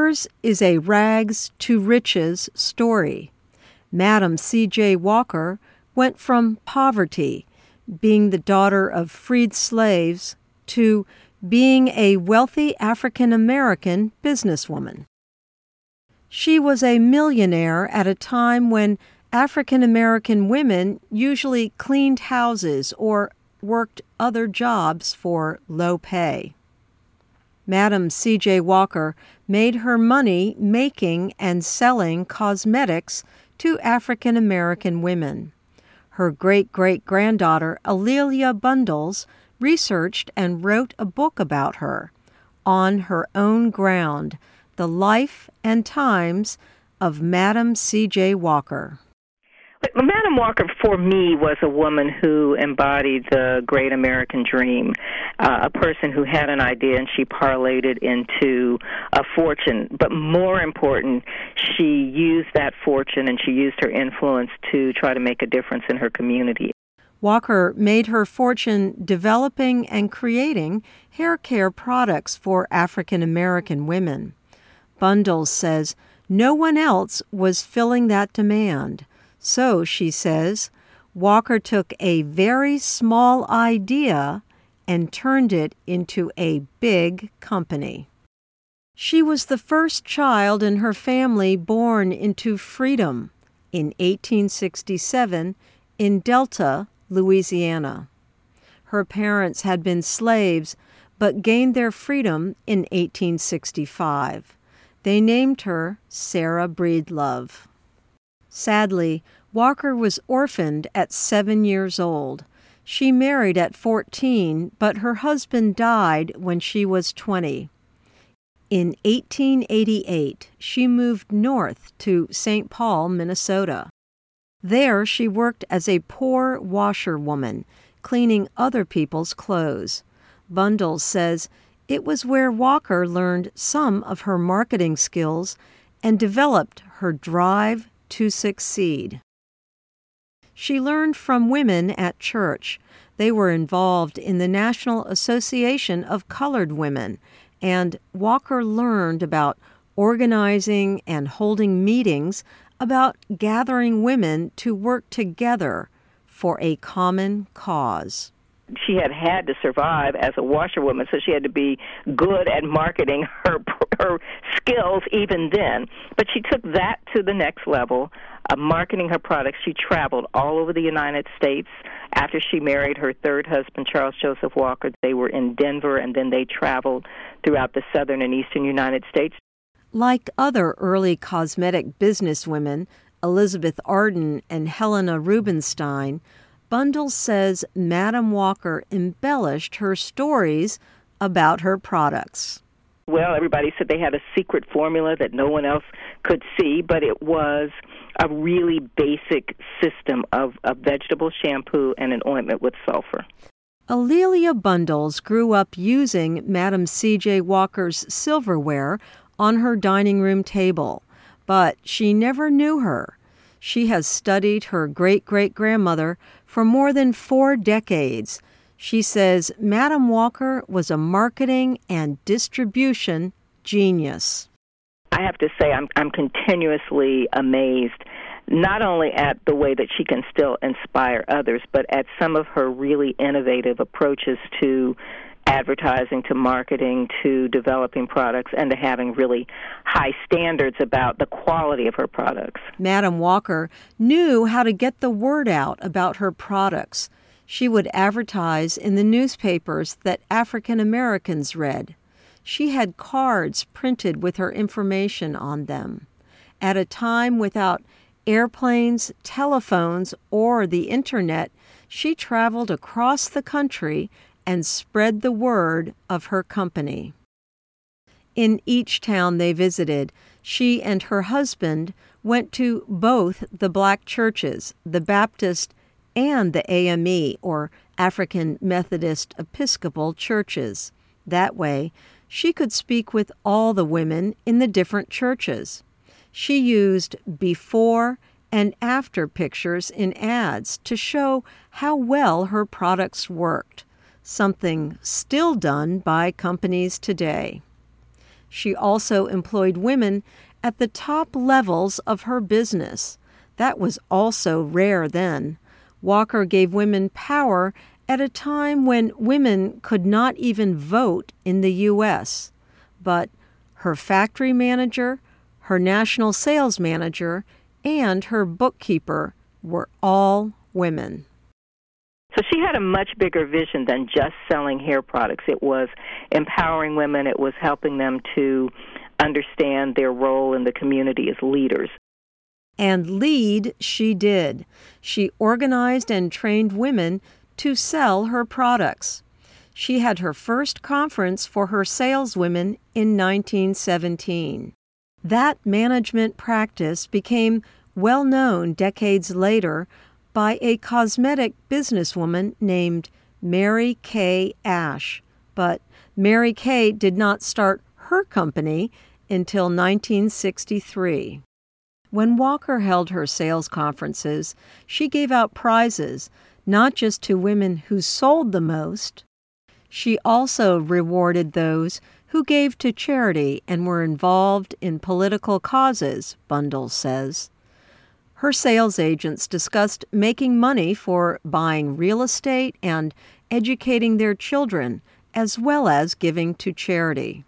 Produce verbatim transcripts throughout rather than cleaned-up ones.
Hers is a rags to riches story. Madam C J Walker went from poverty, being the daughter of freed slaves, to being a wealthy African-American businesswoman. She was a millionaire at a time when African-American women usually cleaned houses or worked other jobs for low pay. Madam C J Walker made her money making and selling cosmetics to African-American women. Her great-great-granddaughter, Alelia Bundles, researched and wrote a book about her, On Her Own Ground, The Life and Times of Madam C J Walker. But Madam Walker, for me, was a woman who embodied the great American dream, uh, a person who had an idea and she parlayed it into a fortune. But more important, she used that fortune and she used her influence to try to make a difference in her community. Walker made her fortune developing and creating hair care products for African American women. Bundles says no one else was filling that demand. So, she says, Walker took a very small idea and turned it into a big company. She was the first child in her family born into freedom in eighteen sixty-seven in Delta, Louisiana. Her parents had been slaves but gained their freedom in eighteen sixty-five. They named her Sarah Breedlove. Sadly, Walker was orphaned at seven years old. She married at fourteen, but her husband died when she was twenty. In eighteen eighty-eight, she moved north to Saint Paul, Minnesota. There, she worked as a poor washerwoman, cleaning other people's clothes. Bundles says it was where Walker learned some of her marketing skills and developed her drive to succeed. She learned from women at church. They were involved in the National Association of Colored Women, and Walker learned about organizing and holding meetings about gathering women to work together for a common cause. She had had to survive as a washerwoman, so she had to be good at marketing her her skills even then. But she took that to the next level, uh, marketing her products. She traveled all over the United States. After she married her third husband, Charles Joseph Walker, they were in Denver, and then they traveled throughout the southern and eastern United States. Like other early cosmetic businesswomen, Elizabeth Arden and Helena Rubinstein, Bundles says Madam Walker embellished her stories about her products. Well, everybody said they had a secret formula that no one else could see, but it was a really basic system of a vegetable shampoo and an ointment with sulfur. Alelia Bundles grew up using Madam C J Walker's silverware on her dining room table, but she never knew her. She has studied her great-great-grandmother for more than four decades. She says Madam Walker was a marketing and distribution genius. I have to say I'm, I'm continuously amazed, not only at the way that she can still inspire others, but at some of her really innovative approaches to advertising, to marketing, to developing products, and to having really high standards about the quality of her products. Madam Walker knew how to get the word out about her products. She would advertise in the newspapers that African Americans read. She had cards printed with her information on them. At a time without airplanes, telephones, or the Internet, she traveled across the country and spread the word of her company. In each town they visited, she and her husband went to both the black churches, the Baptist and the A M E, or African Methodist Episcopal churches. That way, she could speak with all the women in the different churches. She used before and after pictures in ads to show how well her products worked, something still done by companies today. She also employed women at the top levels of her business. That was also rare then. Walker gave women power at a time when women could not even vote in the U S But her factory manager, her national sales manager, and her bookkeeper were all women. So she had a much bigger vision than just selling hair products. It was empowering women. It was helping them to understand their role in the community as leaders. And lead she did. She organized and trained women to sell her products. She had her first conference for her saleswomen in nineteen seventeen. That management practice became well known decades later by a cosmetic businesswoman named Mary Kay Ash. But Mary Kay did not start her company until nineteen sixty-three. When Walker held her sales conferences, she gave out prizes not just to women who sold the most. She also rewarded those who gave to charity and were involved in political causes, Bundles says. Her sales agents discussed making money for buying real estate and educating their children, as well as giving to charity.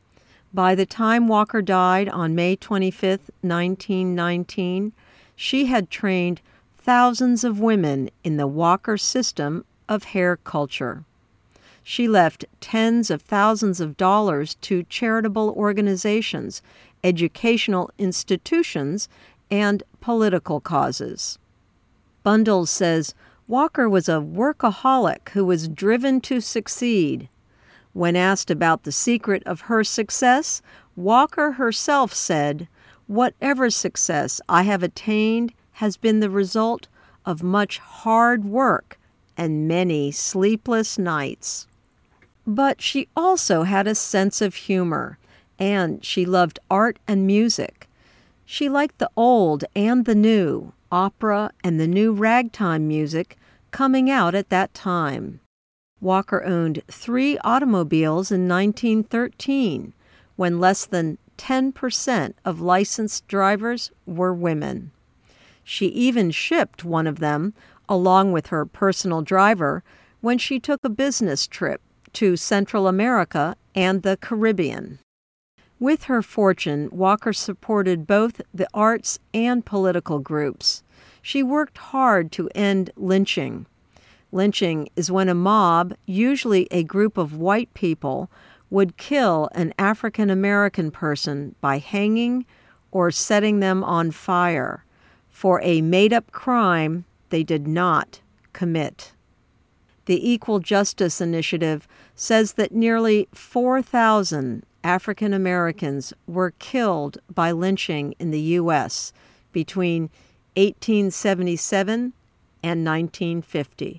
By the time Walker died on May twenty-fifth, nineteen nineteen, she had trained thousands of women in the Walker system of hair culture. She left tens of thousands of dollars to charitable organizations, educational institutions, and political causes. Bundles says Walker was a workaholic who was driven to succeed. When asked about the secret of her success, Walker herself said, "Whatever success I have attained has been the result of much hard work and many sleepless nights." But she also had a sense of humor, and she loved art and music. She liked the old and the new, opera and the new ragtime music coming out at that time. Walker owned three automobiles in nineteen thirteen, when less than ten percent of licensed drivers were women. She even shipped one of them, along with her personal driver, when she took a business trip to Central America and the Caribbean. With her fortune, Walker supported both the arts and political groups. She worked hard to end lynching. Lynching is when a mob, usually a group of white people, would kill an African American person by hanging or setting them on fire for a made-up crime they did not commit. The Equal Justice Initiative says that nearly four thousand African Americans were killed by lynching in the U S between eighteen seventy-seven and nineteen fifty.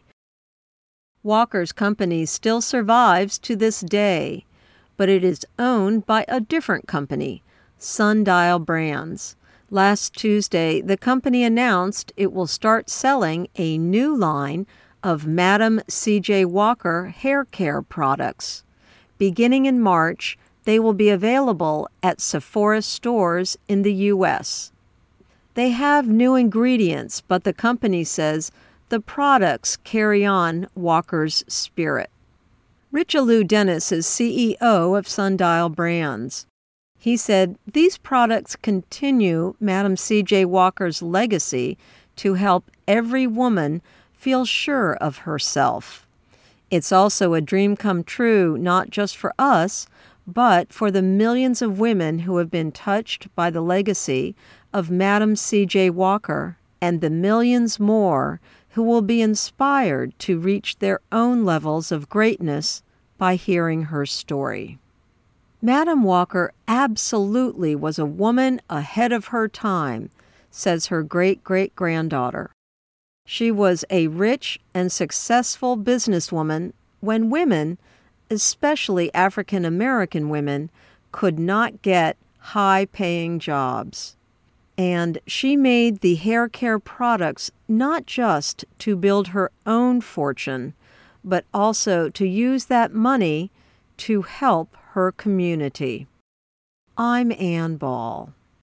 Walker's company still survives to this day, but it is owned by a different company, Sundial Brands. Last Tuesday, the company announced it will start selling a new line of Madam C J Walker hair care products. Beginning in March, they will be available at Sephora stores in the U S. They have new ingredients, but the company says the products carry on Walker's spirit. Richelieu Dennis is C E O of Sundial Brands. He said these products continue Madam C J Walker's legacy to help every woman feel sure of herself. It's also a dream come true not just for us, but for the millions of women who have been touched by the legacy of Madam C J Walker and the millions more who will be inspired to reach their own levels of greatness by hearing her story. Madam Walker absolutely was a woman ahead of her time, says her great-great-granddaughter. She was a rich and successful businesswoman when women, especially African American women, could not get high-paying jobs. And she made the hair care products not just to build her own fortune, but also to use that money to help her community. I'm Ann Ball.